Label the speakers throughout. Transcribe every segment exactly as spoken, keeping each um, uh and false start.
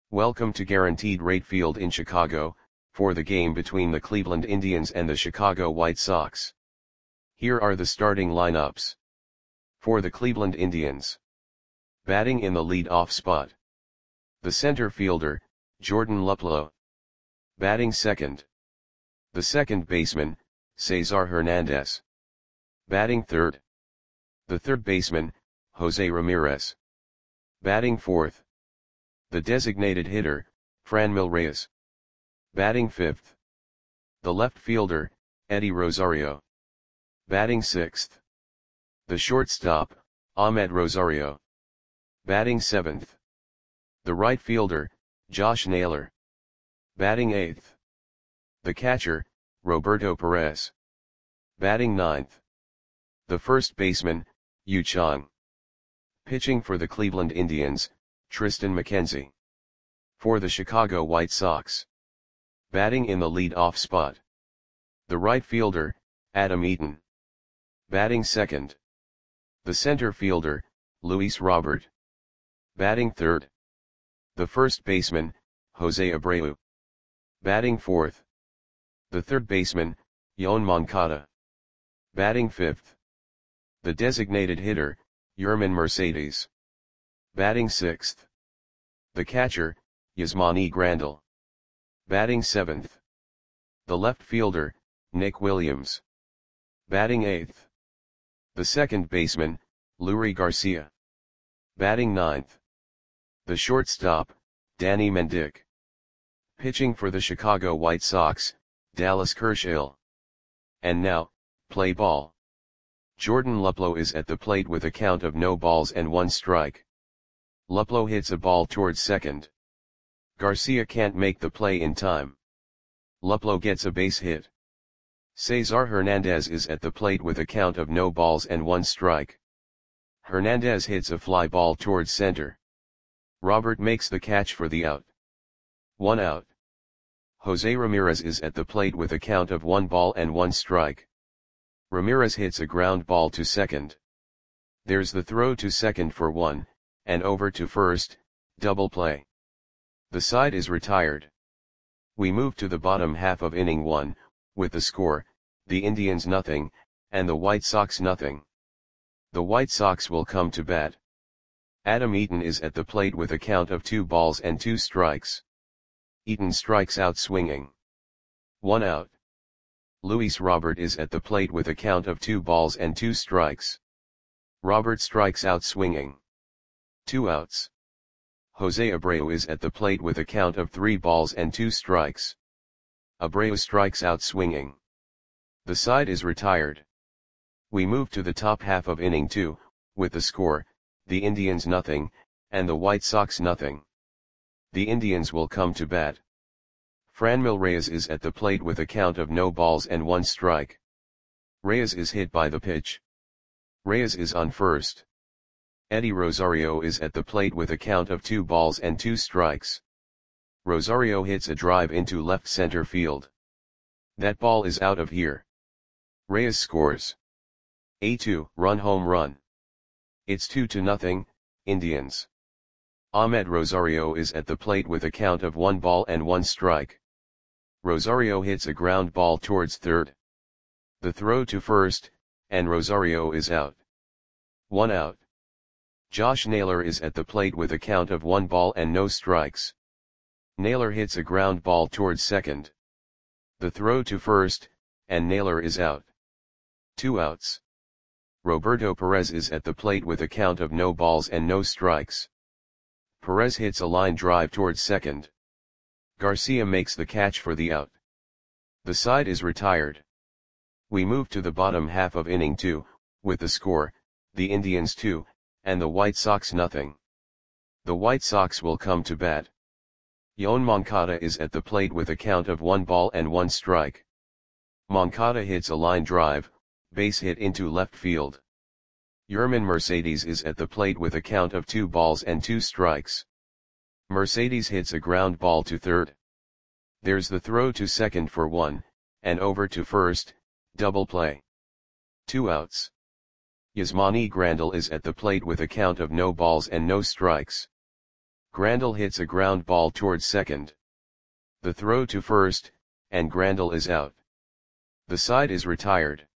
Speaker 1: Welcome to Guaranteed Rate Field in Chicago, for the game between the Cleveland Indians and the Chicago White Sox. Here are the starting lineups. For the Cleveland Indians. Batting in the lead-off spot. The center fielder, Jordan Luplow. Batting second. The second baseman, Cesar Hernandez. Batting third. The third baseman, Jose Ramirez. Batting fourth. The designated hitter, Franmil Reyes. Batting fifth. The left fielder, Eddie Rosario. Batting sixth. The shortstop, Ahmed Rosario. Batting seventh. The right fielder, Josh Naylor. Batting eighth. The catcher, Roberto Perez. Batting ninth. The first baseman, Yu Chang. Pitching for the Cleveland Indians, Triston McKenzie. For the Chicago White Sox. Batting in the lead-off spot. The right fielder, Adam Eaton. Batting second. The center fielder, Luis Robert. Batting third. The first baseman, Jose Abreu. Batting fourth. The third baseman, Yoan Moncada. Batting fifth. The designated hitter, Yermin Mercedes. Batting sixth. The catcher, Yasmani Grandal. Batting seventh. The left fielder, Nick Williams. Batting eighth. The second baseman, Leury Garcia. Batting ninth. The shortstop, Danny Mendick. Pitching for the Chicago White Sox, Dallas Kershaw. And now, play ball. Jordan Luplow is at the plate with a count of no balls and one strike. Luplow hits a ball towards second. Garcia can't make the play in time. Luplow gets a base hit. Cesar Hernandez is at the plate with a count of no balls and one strike. Hernandez hits a fly ball towards center. Robert makes the catch for the out. One out. Jose Ramirez is at the plate with a count of one ball and one strike. Ramirez hits a ground ball to second. There's the throw to second for one, and over to first, double play. The side is retired. We move to the bottom half of inning one, with the score, the Indians nothing, and the White Sox nothing. The White Sox will come to bat. Adam Eaton is at the plate with a count of two balls and two strikes. Eaton strikes out swinging. One out. Luis Robert is at the plate with a count of two balls and two strikes. Robert strikes out swinging. Two outs. Jose Abreu is at the plate with a count of three balls and two strikes. Abreu strikes out swinging. The side is retired. We move to the top half of inning two, with the score, the Indians nothing, and the White Sox nothing. The Indians will come to bat. Franmil Reyes is at the plate with a count of no balls and one strike. Reyes is hit by the pitch. Reyes is on first. Eddie Rosario is at the plate with a count of two balls and two strikes. Rosario hits a drive into left center field. That ball is out of here. Reyes scores a two-run home run. It's two to nothing, Indians. Ahmed Rosario is at the plate with a count of one ball and one strike. Rosario hits a ground ball towards third. The throw to first, and Rosario is out. One out. Josh Naylor is at the plate with a count of one ball and no strikes. Naylor hits a ground ball towards second. The throw to first, and Naylor is out. Two outs. Roberto Perez is at the plate with a count of no balls and no strikes. Perez hits a line drive towards second. Garcia makes the catch for the out. The side is retired. We move to the bottom half of inning two, with the score, the Indians two, and the White Sox nothing. The White Sox will come to bat. Yoan Moncada is at the plate with a count of one ball and one strike. Moncada hits a line drive, base hit into left field. Yermin Mercedes is at the plate with a count of two balls and two strikes. Mercedes hits a ground ball to third. There's the throw to second for one, and over to first, double play. Two outs. Yasmani Grandal is at the plate with a count of no balls and no strikes. Grandal hits a ground ball towards second. The throw to first, and Grandal is out. The side is retired.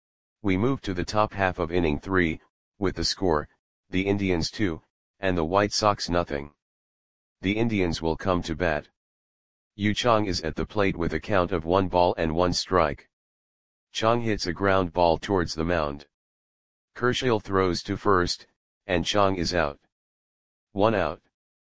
Speaker 1: We move to the top half of inning three, with the score, the Indians two, and the White Sox nothing. The Indians will come to bat. Yu Chang is at the plate with a count of one ball and one strike. Chang hits a ground ball towards the mound. Kershaw throws to first, and Chang is out. One out.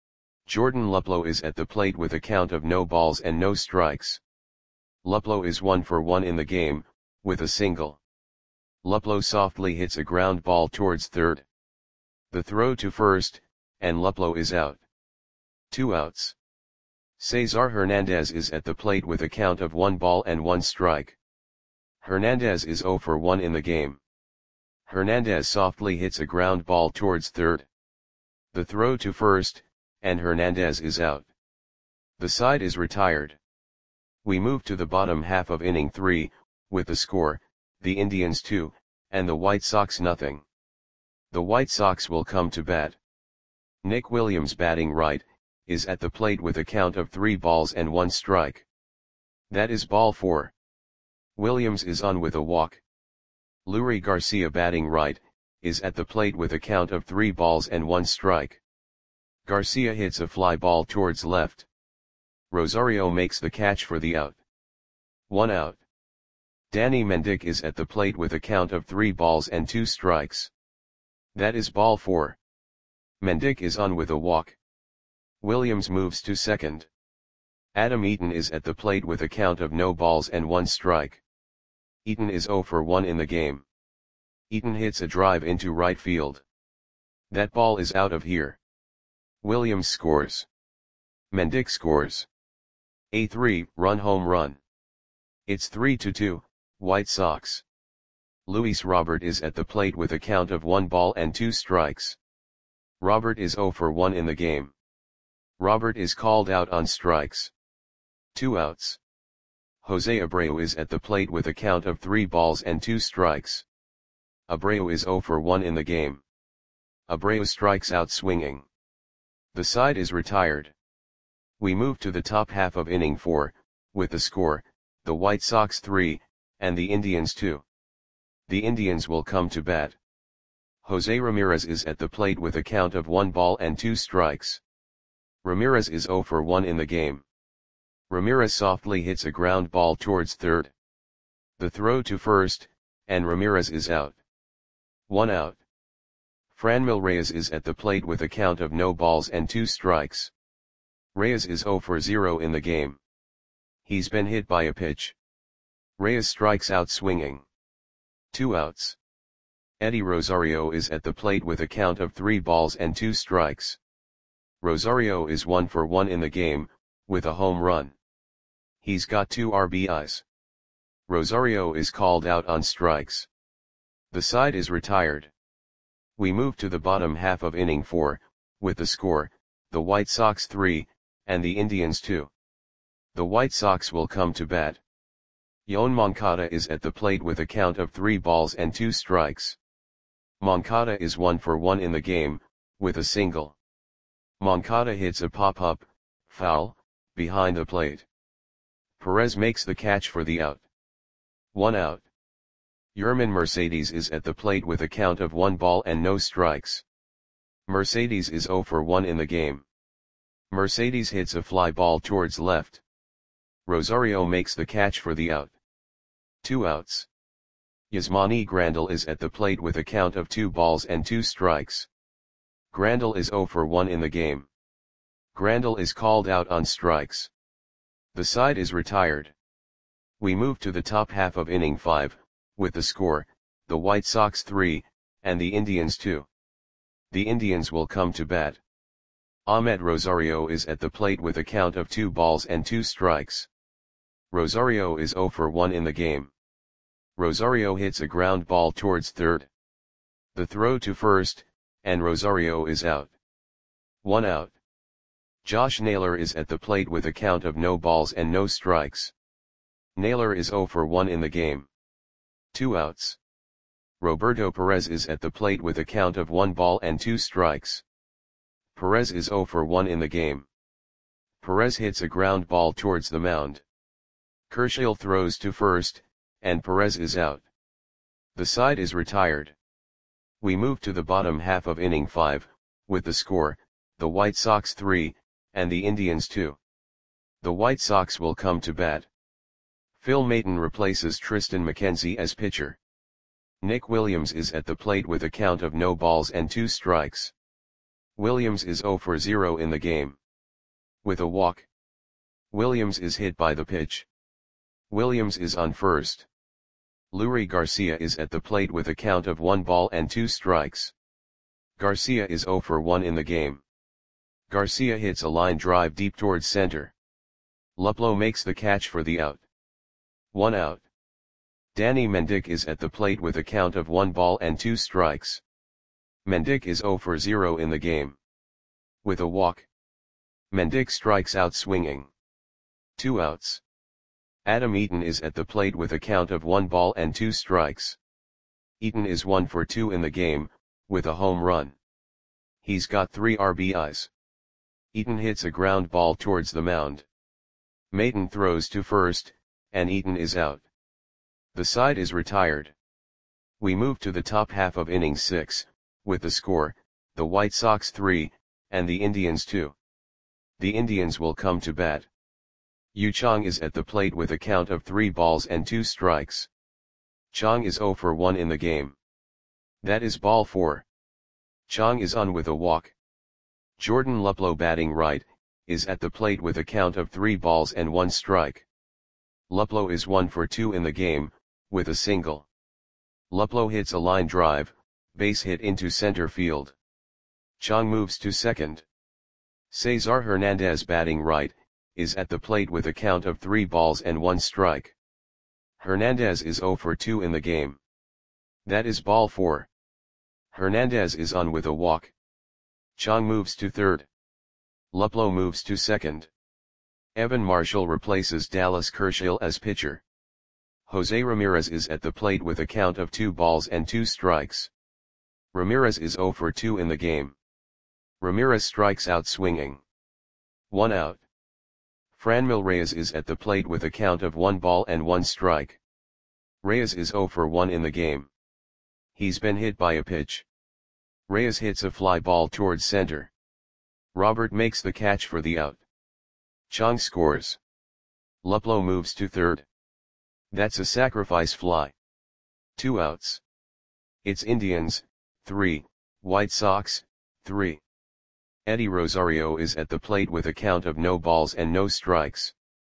Speaker 1: Jordan Luplow is at the plate with a count of no balls and no strikes. Luplow is one for one in the game, with a single. Luplow softly hits a ground ball towards third. The throw to first, and Luplow is out. Two outs. Cesar Hernandez is at the plate with a count of one ball and one strike. Hernandez is zero for one in the game. Hernandez softly hits a ground ball towards third. The throw to first, and Hernandez is out. The side is retired. We move to the bottom half of inning three, with the score, the Indians two, and the White Sox nothing. The White Sox will come to bat. Nick Williams, batting right, is at the plate with a count of three balls and one strike. That is ball four. Williams is on with a walk. Leury Garcia, batting right, is at the plate with a count of three balls and one strike. Garcia hits a fly ball towards left. Rosario makes the catch for the out. One out. Danny Mendick is at the plate with a count of three balls and two strikes. That is ball four. Mendick is on with a walk. Williams moves to second. Adam Eaton is at the plate with a count of no balls and one strike. Eaton is zero for one in the game. Eaton hits a drive into right field. That ball is out of here. Williams scores. Mendick scores. A three-run home run. It's three to two, White Sox. Luis Robert is at the plate with a count of one ball and two strikes. Robert is zero for one in the game. Robert is called out on strikes. Two outs. Jose Abreu is at the plate with a count of three balls and two strikes. Abreu is zero for one in the game. Abreu strikes out swinging. The side is retired. We move to the top half of inning four, with the score, the White Sox three, and the Indians two. The Indians will come to bat. Jose Ramirez is at the plate with a count of one ball and two strikes. Ramirez is zero for one in the game. Ramirez softly hits a ground ball towards third. The throw to first, and Ramirez is out. One out. Franmil Reyes is at the plate with a count of no balls and two strikes. Reyes is zero for zero in the game. He's been hit by a pitch. Reyes strikes out swinging. Two outs. Eddie Rosario is at the plate with a count of three balls and two strikes. Rosario is one for one in the game, with a home run. He's got two R B Is. Rosario is called out on strikes. The side is retired. We move to the bottom half of inning four, with the score, the White Sox three, and the Indians two. The White Sox will come to bat. Yoan Moncada is at the plate with a count of three balls and two strikes. Moncada is one for one in the game, with a single. Moncada hits a pop-up, foul, behind the plate. Perez makes the catch for the out. One out. Yermin Mercedes is at the plate with a count of one ball and no strikes. Mercedes is zero for one in the game. Mercedes hits a fly ball towards left. Rosario makes the catch for the out. Two outs. Yasmani Grandal is at the plate with a count of two balls and two strikes. Grandal is zero for one in the game. Grandal is called out on strikes. The side is retired. We move to the top half of inning five, with the score, the White Sox three, and the Indians two. The Indians will come to bat. Ahmed Rosario is at the plate with a count of two balls and two strikes. Rosario is zero for one in the game. Rosario hits a ground ball towards third. The throw to first, and Rosario is out. One out. Josh Naylor is at the plate with a count of no balls and no strikes. Naylor is zero for one in the game. Two outs. Roberto Perez is at the plate with a count of one ball and two strikes. Perez is zero for one in the game. Perez hits a ground ball towards the mound. Kershaw throws to first, and Perez is out. The side is retired. We move to the bottom half of inning five, with the score, the White Sox three, and the Indians two. The White Sox will come to bat. Phil Maton replaces Triston McKenzie as pitcher. Nick Williams is at the plate with a count of no balls and two strikes. Williams is zero for zero in the game. With a walk. Williams is hit by the pitch. Williams is on first. Leury Garcia is at the plate with a count of one ball and two strikes. Garcia is zero for one in the game. Garcia hits a line drive deep towards center. Luplow makes the catch for the out. One out. Danny Mendick is at the plate with a count of one ball and two strikes. Mendick is zero for zero in the game. With a walk. Mendick strikes out swinging. Two outs. Adam Eaton is at the plate with a count of one ball and two strikes. Eaton is one for two in the game, with a home run. He's got three R B Is. Eaton hits a ground ball towards the mound. Maton throws to first, and Eaton is out. The side is retired. We move to the top half of inning six, with the score, the White Sox three, and the Indians two. The Indians will come to bat. Yu Chang is at the plate with a count of three balls and two strikes. Chang is zero for one in the game. That is ball four. Chang is on with a walk. Jordan Luplow, batting right, is at the plate with a count of three balls and one strike. Luplow is one for two in the game, with a single. Luplow hits a line drive, base hit into center field. Chang moves to second. Cesar Hernandez, batting right, is at the plate with a count of three balls and one strike. Hernandez is zero for two in the game. That is ball four. Hernandez is on with a walk. Chang moves to third. Luplow moves to second. Evan Marshall replaces Dallas Kershaw as pitcher. Jose Ramirez is at the plate with a count of two balls and two strikes. Ramirez is zero for two in the game. Ramirez strikes out swinging. One out. Franmil Reyes is at the plate with a count of one ball and one strike. Reyes is zero for one in the game. He's been hit by a pitch. Reyes hits a fly ball towards center. Robert makes the catch for the out. Chang scores. Luplow moves to third. That's a sacrifice fly. Two outs. It's Indians, three, White Sox, three. Eddie Rosario is at the plate with a count of no balls and no strikes.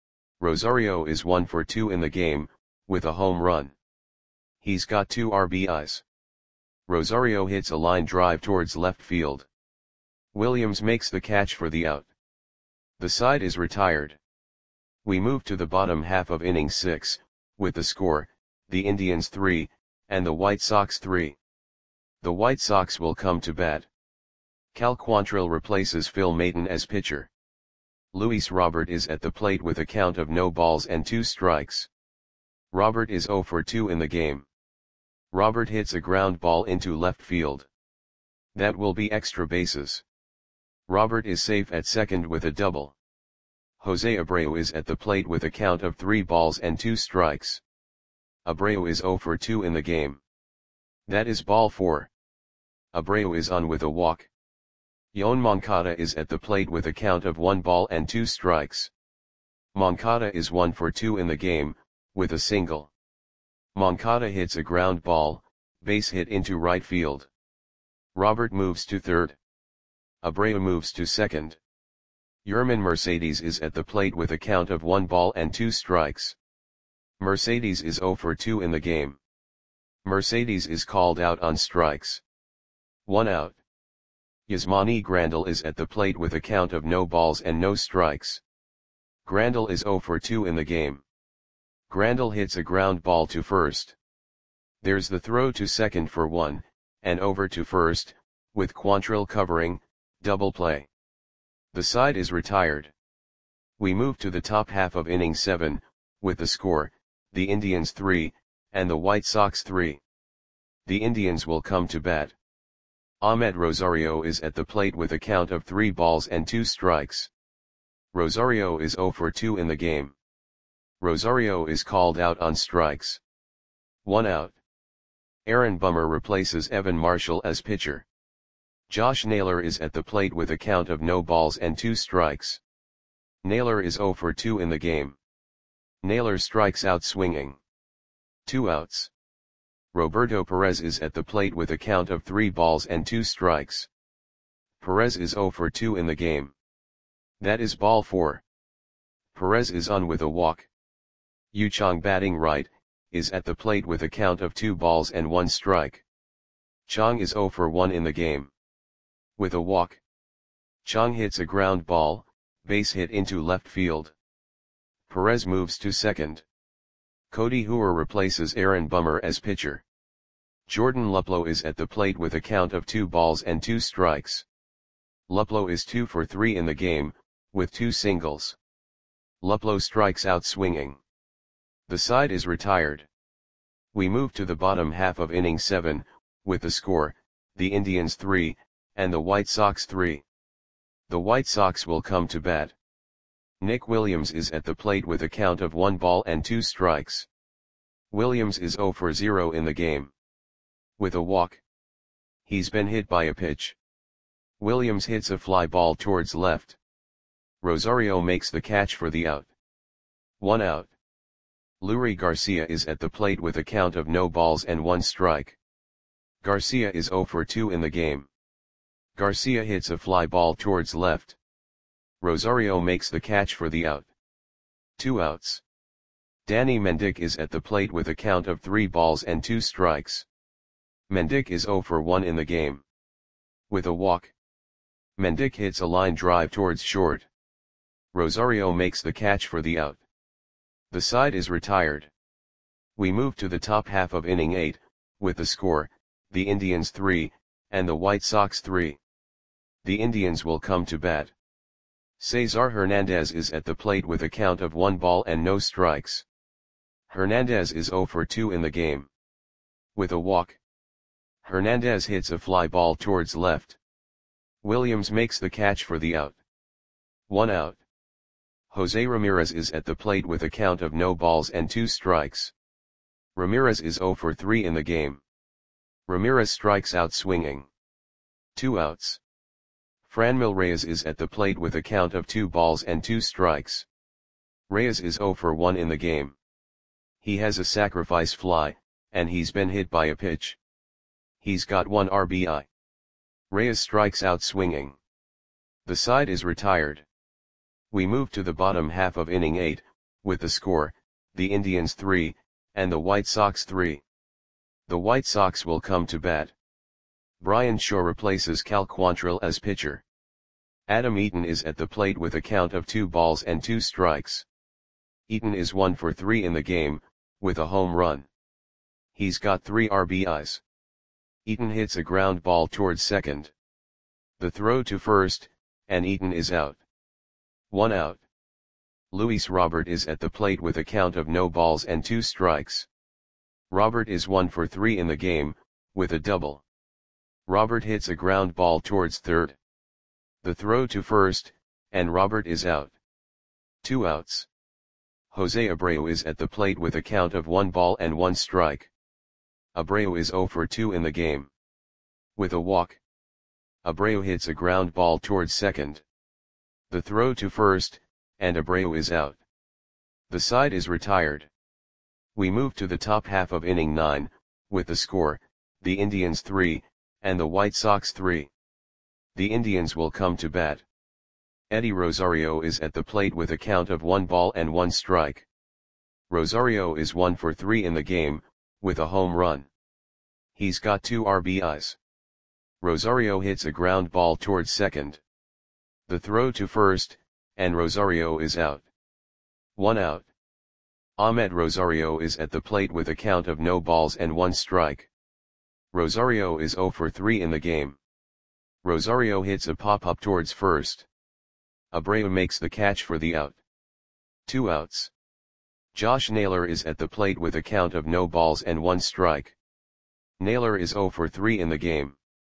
Speaker 1: Rosario is one for two in the game, with a home run. He's got two R B Is. Rosario hits a line drive towards left field. Williams makes the catch for the out. The side is retired. We move to the bottom half of inning six, with the score, the Indians three, and the White Sox three. The White Sox will come to bat. Cal Quantrill replaces Phil Maton as pitcher. Luis Robert is at the plate with a count of no balls and two strikes. Robert is zero for two in the game. Robert hits a ground ball into left field. That will be extra bases. Robert is safe at second with a double. Jose Abreu is at the plate with a count of three balls and two strikes. Abreu is zero for two in the game. That is ball four. Abreu is on with a walk. Yoan Moncada is at the plate with a count of one ball and two strikes. Moncada is one for two in the game, with a single. Moncada hits a ground ball, base hit into right field. Robert moves to third. Abreu moves to second. Yerman Mercedes is at the plate with a count of one ball and two strikes. Mercedes is zero for two in the game. Mercedes is called out on strikes. One out. Yasmani Grandal is at the plate with a count of no balls and no strikes. Grandal is zero for two in the game. Grandal hits a ground ball to first. There's the throw to second for one, and over to first, with Quantrill covering, double play. The side is retired. We move to the top half of inning seven, with the score, the Indians three, and the White Sox three. The Indians will come to bat. Ahmed Rosario is at the plate with a count of three balls and two strikes. Rosario is zero for two in the game. Rosario is called out on strikes. One out. Aaron Bummer replaces Evan Marshall as pitcher. Josh Naylor is at the plate with a count of no balls and two strikes. Naylor is zero for two in the game. Naylor strikes out swinging. Two outs. Roberto Perez is at the plate with a count of three balls and two strikes. Perez is zero for two in the game. That is ball four. Perez is on with a walk. Yu Chang, batting right, is at the plate with a count of two balls and one strike. Chang is zero for one in the game. With a walk. Chang hits a ground ball, base hit into left field. Perez moves to second. Cody Hooer replaces Aaron Bummer as pitcher. Jordan Luplow is at the plate with a count of two balls and two strikes. Luplow is two for three in the game, with two singles. Luplow strikes out swinging. The side is retired. We move to the bottom half of inning seven, with the score, the Indians three, and the White Sox three. The White Sox will come to bat. Nick Williams is at the plate with a count of one ball and two strikes. Williams is zero for zero in the game. With a walk. He's been hit by a pitch. Williams hits a fly ball towards left. Rosario makes the catch for the out. One out. Leury Garcia is at the plate with a count of no balls and one strike. Garcia is zero for two in the game. Garcia hits a fly ball towards left. Rosario makes the catch for the out. Two outs. Danny Mendick is at the plate with a count of three balls and two strikes. Mendick is zero for one in the game. With a walk. Mendick hits a line drive towards short. Rosario makes the catch for the out. The side is retired. We move to the top half of inning eight, with the score, the Indians three, and the White Sox three. The Indians will come to bat. Cesar Hernandez is at the plate with a count of one ball and no strikes. Hernandez is zero for two in the game. With a walk. Hernandez hits a fly ball towards left. Williams makes the catch for the out. One out. Jose Ramirez is at the plate with a count of no balls and two strikes. Ramirez is zero for three in the game. Ramirez strikes out swinging. Two outs. Franmil Reyes is at the plate with a count of two balls and two strikes. Reyes is zero for one in the game. He has a sacrifice fly, and he's been hit by a pitch. He's got one R B I. Reyes strikes out swinging. The side is retired. We move to the bottom half of inning eight, with the score, the Indians three, and the White Sox three. The White Sox will come to bat. Brian Shaw replaces Cal Quantrill as pitcher. Adam Eaton is at the plate with a count of two balls and two strikes. Eaton is one for three in the game, with a home run. He's got three R B Is. Eaton hits a ground ball towards second. The throw to first, and Eaton is out. One out. Luis Robert is at the plate with a count of no balls and two strikes. Robert is one for three in the game, with a double. Robert hits a ground ball towards third. The throw to first, and Robert is out. Two outs. Jose Abreu is at the plate with a count of one ball and one strike. Abreu is zero for two in the game. With a walk. Abreu hits a ground ball towards second. The throw to first, and Abreu is out. The side is retired. We move to the top half of inning nine, with the score, the Indians three, and the White Sox three. The Indians will come to bat. Eddie Rosario is at the plate with a count of one ball and one strike. Rosario is one for three in the game, with a home run. He's got two R B Is. Rosario hits a ground ball towards second. The throw to first, and Rosario is out. One out. Ahmed Rosario is at the plate with a count of no balls and one strike. Rosario is zero for three in the game. Rosario hits a pop-up towards first. Abreu makes the catch for the out. Two outs. Josh Naylor is at the plate with a count of no balls and one strike. Naylor is zero for three in the game.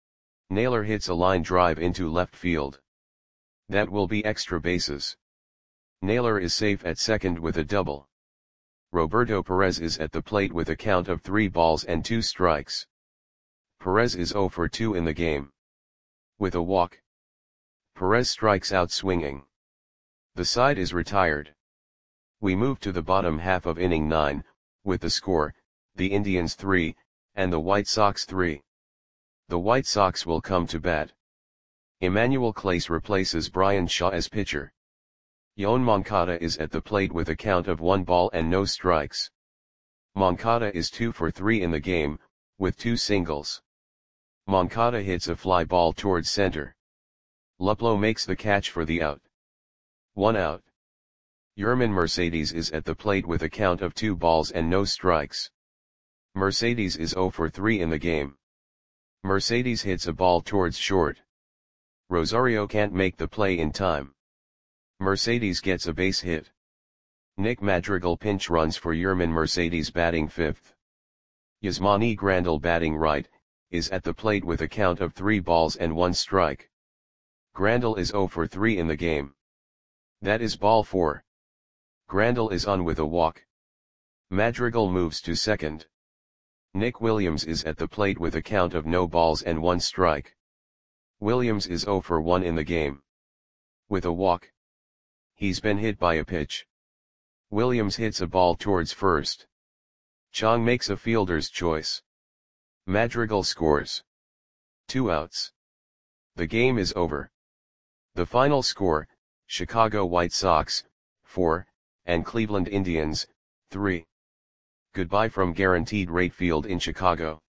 Speaker 1: Naylor hits a line drive into left field. That will be extra bases. Naylor is safe at second with a double. Roberto Perez is at the plate with a count of three balls and two strikes. Perez is oh for two in the game. With a walk, Perez strikes out swinging. The side is retired. We move to the bottom half of inning nine, with the score, the Indians three, and the White Sox three. The White Sox will come to bat. Emmanuel Clase replaces Brian Shaw as pitcher. Yoan Moncada is at the plate with a count of one ball and no strikes. Moncada is two for three in the game, with two singles. Moncada hits a fly ball towards center. Luplow makes the catch for the out. One out. Yermin Mercedes is at the plate with a count of two balls and no strikes. Mercedes is oh for three in the game. Mercedes hits a ball towards short. Rosario can't make the play in time. Mercedes gets a base hit. Nick Madrigal pinch runs for Yermin Mercedes batting fifth. Yasmani Grandal batting right, is at the plate with a count of three balls and one strike. Grandal is oh for three in the game. That is ball four. Grandal is on with a walk. Madrigal moves to second. Nick Williams is at the plate with a count of no balls and one strike. Williams is oh for one in the game. With a walk. He's been hit by a pitch. Williams hits a ball towards first. Chong makes a fielder's choice. Madrigal scores. Two outs. The game is over. The final score, Chicago White Sox, four, and Cleveland Indians, three. Goodbye from Guaranteed Rate Field in Chicago.